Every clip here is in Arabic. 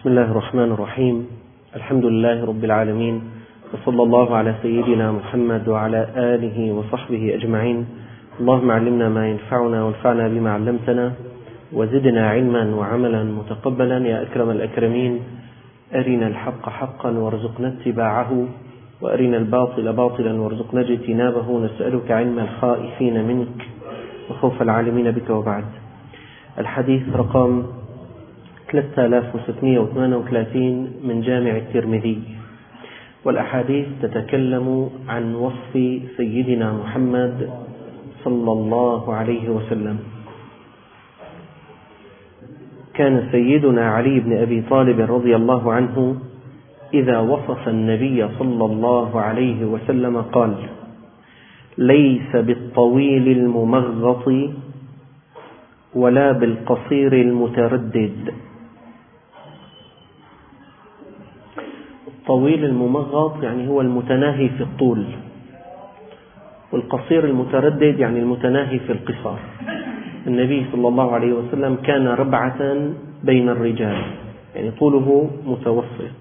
بسم الله الرحمن الرحيم. الحمد لله رب العالمين، وصلى الله على سيدنا محمد وعلى آله وصحبه أجمعين. اللهم علمنا ما ينفعنا وانفعنا بما علمتنا وزدنا علما وعملا متقبلا يا أكرم الأكرمين. أرنا الحق حقا وارزقنا اتباعه، وأرنا الباطل باطلا وارزقنا اجتنابه. نسألك علم الخائفين منك وخوف العالمين بك. وبعد، الحديث رقم 3638 من جامع الترمذي، والأحاديث تتكلم عن وصف سيدنا محمد صلى الله عليه وسلم. كان سيدنا علي بن أبي طالب رضي الله عنه إذا وصف النبي صلى الله عليه وسلم قال: ليس بالطويل الممغط ولا بالقصير المتردد. الطويل الممغط يعني هو المتناهي في الطول، والقصير المتردد يعني المتناهي في القصار. النبي صلى الله عليه وسلم كان ربعة بين الرجال، يعني طوله متوسط،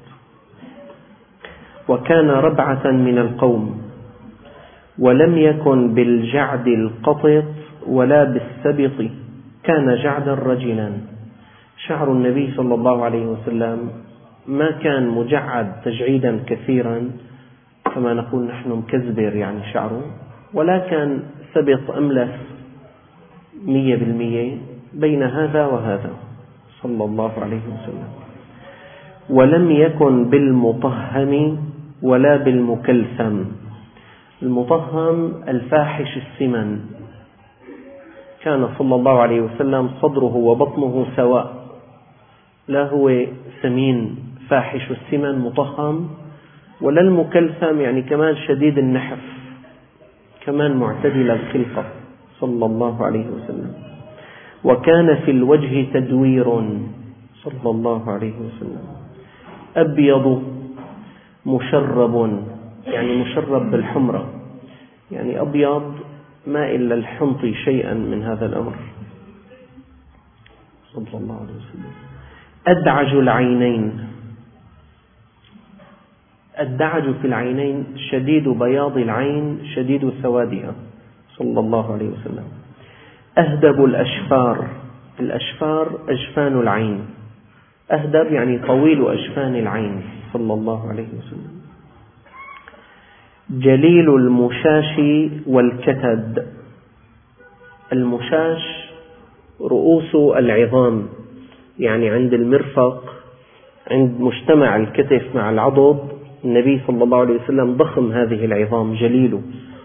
وكان ربعة من القوم، ولم يكن بالجعد القطط ولا بالسبط، كان جعدا رجلا. شعر النبي صلى الله عليه وسلم ما كان مجعد تجعيدا كثيرا كما نقول نحن مكزبر يعني شعره، ولا كان سبط أملس 100%، بين هذا وهذا صلى الله عليه وسلم. ولم يكن بالمطهم ولا بالمكلثم. المطهم الفاحش السمن، كان صلى الله عليه وسلم صدره وبطنه سواء، لا هو سمين فاحش السمن مطهم، ولا المكلثم يعني كمان شديد النحف، كمان معتدل الخلقة صلى الله عليه وسلم. وكان في الوجه تدوير صلى الله عليه وسلم، أبيض مشرب، يعني مشرب بالحمرة، يعني أبيض ما إلا الحنط شيئا من هذا الأمر صلى الله عليه وسلم. أدعج العينين. الدعج في العينين شديد بياض العين شديد سوادها صلى الله عليه وسلم. أهدب الأشفار. الأشفار أجفان العين، أهدب يعني طويل أجفان العين صلى الله عليه وسلم. جليل المشاش والكتد. المشاش رؤوس العظام، يعني عند المرفق، عند مجتمع الكتف مع العضد. النبي صلى الله عليه وسلم ضخم هذه العظام، جليل.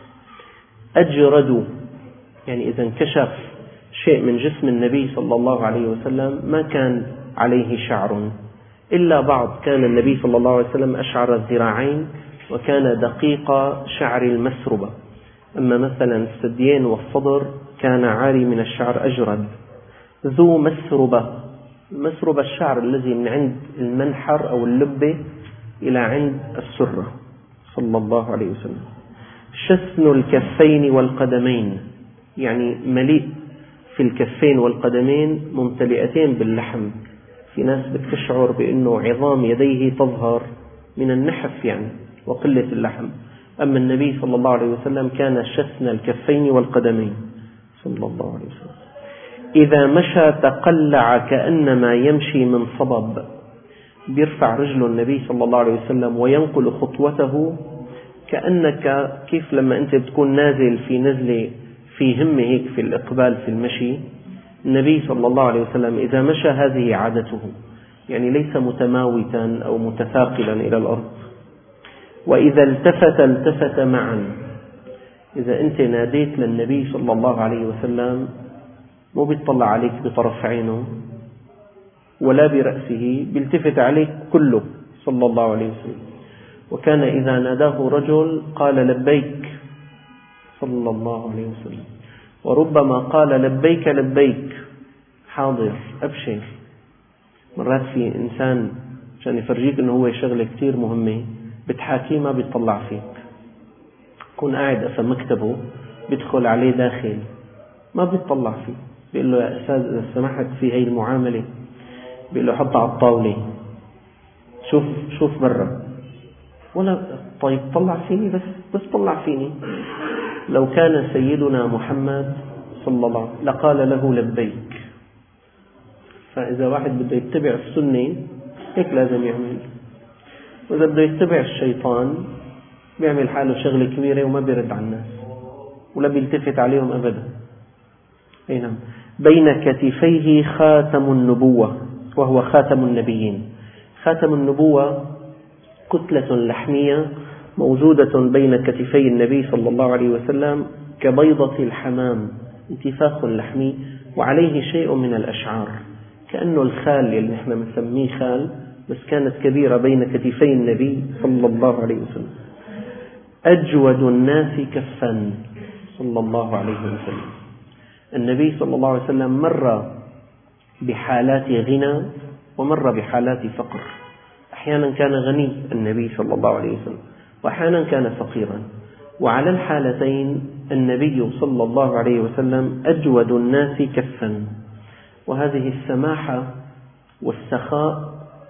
أجرد يعني إذا انكشف شيء من جسم النبي صلى الله عليه وسلم ما كان عليه شعر إلا بعض. كان النبي صلى الله عليه وسلم أشعر الذراعين، وكان دقيق شعر المسربة. أما مثلا الثديين والصدر كان عاري من الشعر، أجرد. ذو مسربة. المسربة الشعر الذي من عند المنحر أو اللبة إلى عند السرة صلى الله عليه وسلم. شسن الكفين والقدمين، يعني مليء في الكفين والقدمين ممتلئتين باللحم. في ناس بتشعر بأنه عظام يديه تظهر من النحف يعني وقلة اللحم، أما النبي صلى الله عليه وسلم كان شسن الكفين والقدمين صلى الله عليه وسلم. إذا مشى تقلع كأنما يمشي من صبب. بيرفع رجل النبي صلى الله عليه وسلم وينقل خطوته كأنك كيف لما أنت بتكون نازل في نزلة في همة هيك في الإقبال في المشي. النبي صلى الله عليه وسلم إذا مشى هذه عادته، يعني ليس متماوتا أو متثاقلا إلى الأرض. وإذا التفت معا. إذا أنت ناديت للنبي صلى الله عليه وسلم مو بيطلع عليك بطرف عينه ولا برأسه، بيلتفت عليك كله صلى الله عليه وسلم. وكان إذا ناداه رجل قال لبيك صلى الله عليه وسلم، وربما قال لبيك لبيك، حاضر أبشر. مرات في إنسان عشان يفرجيك أنه هو شغلة كتير مهمة بتحاكيه ما بيطلع فيك، كون قاعد في مكتبه بيدخل عليه داخل ما بيطلع فيه، بيقول له يا أستاذ إذا سمحت في هاي المعاملة، بيقول له حط على الطاولة، شوف برا. ولا طيب طلع فيني، بس طلع فيني. لو كان سيدنا محمد صلى الله عليه وسلم لقال له لبيك. فإذا واحد بده يتبع السنة هيك لازم يعمل، وإذا بده يتبع الشيطان بيعمل حاله شغلة كبيرة وما بيرد على الناس ولا بيلتفت عليهم أبدا. أي نعم. بين كتفيه خاتم النبوة، وهو خاتم النبيين. خاتم النبوة كتلة لحمية موجودة بين كتفي النبي صلى الله عليه وسلم كبيضة الحمام، انتفاخ لحمي وعليه شيء من الأشعار، كأنه الخال اللي نحن نسميه خال، بس كانت كبيرة بين كتفي النبي صلى الله عليه وسلم. أجود الناس كفا صلى الله عليه وسلم. النبي صلى الله عليه وسلم مر بحالات غنى ومر بحالات فقر. أحيانا كان غني النبي صلى الله عليه وسلم، وأحيانا كان فقيرا، وعلى الحالتين النبي صلى الله عليه وسلم أجود الناس كفا. وهذه السماحة والسخاء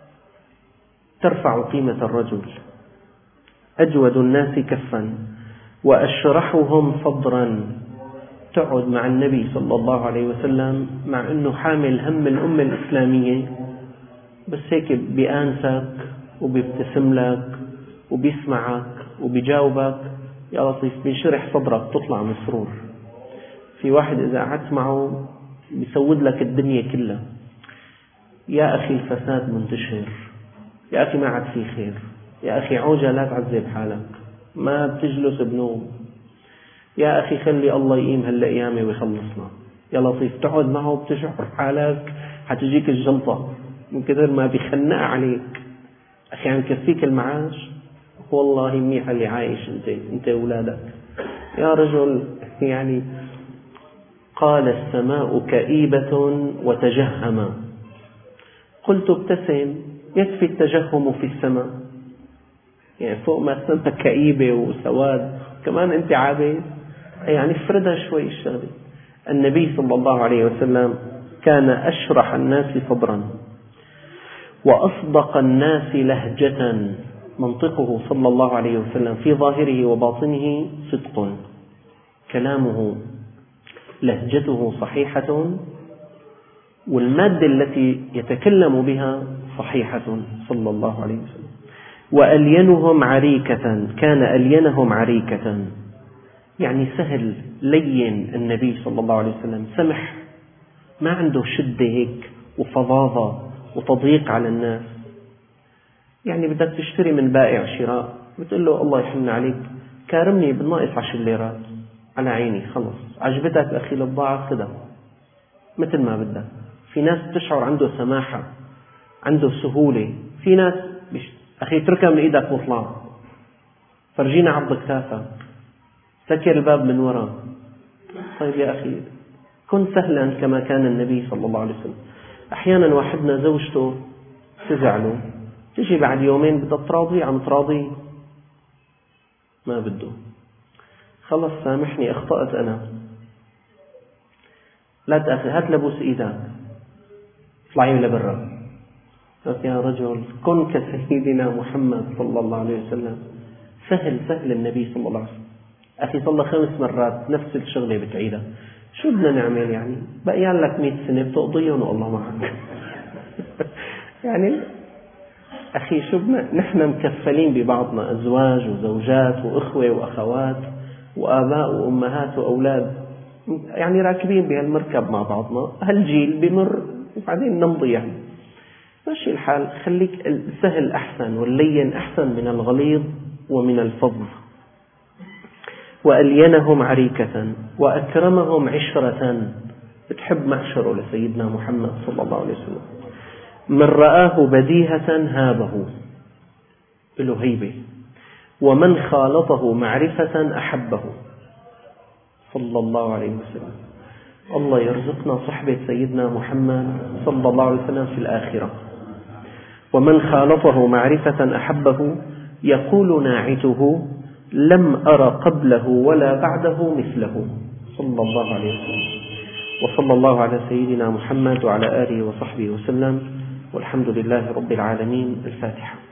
ترفع قيمة الرجل. أجود الناس كفا وأشرحهم صدرا. تقعد مع النبي صلى الله عليه وسلم مع أنه حامل هم الأمة الإسلامية، بس هيك بيأنسك وبيبتسم لك وبيسمعك وبيجاوبك، يا لطيف بيشرح صدرك تطلع مسرور. في واحد إذا قعدت معه بيسود لك الدنيا كلها. يا أخي الفساد منتشر، يا أخي ما عاد في خير، يا أخي عوجة لا تعذب حالك، ما بتجلس بنوم، يا أخي خلي الله يقيم هالقيامة ويخلصنا. يا لطيف تقعد معه بتشعر حالك حتجيك الجلطة من كثر ما بيخنق عليك. أخي عم كفيك المعاش؟ والله منيح اللي عايش أنت أولادك. يا رجل يعني قال السماء كئيبة وتجهما. قلت ابتسم، يكفي التجهم في السماء، يعني فوق ما السماء كئيبة وسواد كمان أنت عابس، يعني افردها شوي الشغلة. النبي صلى الله عليه وسلم كان أشرح الناس صدرا وأصدق الناس لهجة. منطقه صلى الله عليه وسلم في ظاهره وباطنه صدق، كلامه لهجته صحيحة، والمادة التي يتكلم بها صحيحة صلى الله عليه وسلم. وألينهم عريكة، كان ألينهم عريكة، يعني سهل لين. النبي صلى الله عليه وسلم سمح، ما عنده شدة هيك وفظاظة وتضييق على الناس. يعني بدك تشتري من بائع شراء بتقول له الله يحن عليك كارمني بالناقص 10 ليرات، على عيني خلص. عجبتك أخي البضاعة خدها مثل ما بدك. في ناس تشعر عنده سماحة، عنده سهولة. في ناس أخي اتركها من إيدك واطلع، فرجينا عرض كتافك، سكر الباب من وراء. طيب يا أخي كن سهلا كما كان النبي صلى الله عليه وسلم. أحيانا واحدنا زوجته تزعله، تجي بعد يومين بدها تراضيه، عم تراضيه ما بده. خلص سامحني أخطأت أنا، لا تأخذ، هات لبوس إيدك، اطلعي لبرا. يا رجل كن كسيدنا محمد صلى الله عليه وسلم. سهل النبي صلى الله عليه وسلم. أخي صلى 5 مرات نفس الشغلة بتعيدها، شو بدنا نعمل يعني؟ بقيان لك 100 سنة بتقضيهم والله معك. يعني أخي شو بدنا، نحن مكفلين ببعضنا، أزواج وزوجات وإخوة وأخوات وآباء وأمهات وأولاد، يعني راكبين بهالمركب مع بعضنا. هالجيل بمر وبعدين نمضي، يعني ماشي الحال. خليك السهل أحسن واللين أحسن من الغليظ ومن الفظ. وألينهم عريكة وأكرمهم عشرة، بتحب معشره لسيدنا محمد صلى الله عليه وسلم. من رآه بديهة هابه، له هيبة، ومن خالطه معرفة أحبه صلى الله عليه وسلم. الله يرزقنا صحبة سيدنا محمد صلى الله عليه وسلم في الآخرة. ومن خالطه معرفة أحبه، يقول ناعته لم أر قبله ولا بعده مثله صلى الله عليه وسلم. وصلى الله على سيدنا محمد وعلى آله وصحبه وسلم، والحمد لله رب العالمين. الفاتحة.